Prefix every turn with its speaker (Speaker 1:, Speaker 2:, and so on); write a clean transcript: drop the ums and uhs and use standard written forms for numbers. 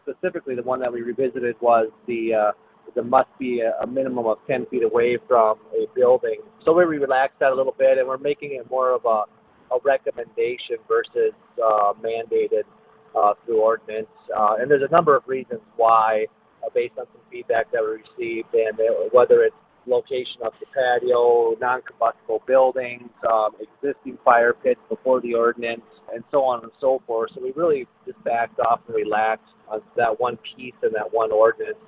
Speaker 1: specifically the one that we revisited was there must be a minimum of 10 feet away from a building. So we relaxed that a little bit, and we're making it more of a recommendation versus mandated through ordinance. And there's a number of reasons why, based on some feedback that we received, and whether it's location of the patio, non-combustible buildings, existing fire pits before the ordinance, and so on and so forth. So we really just backed off and relaxed on that one piece and that one ordinance.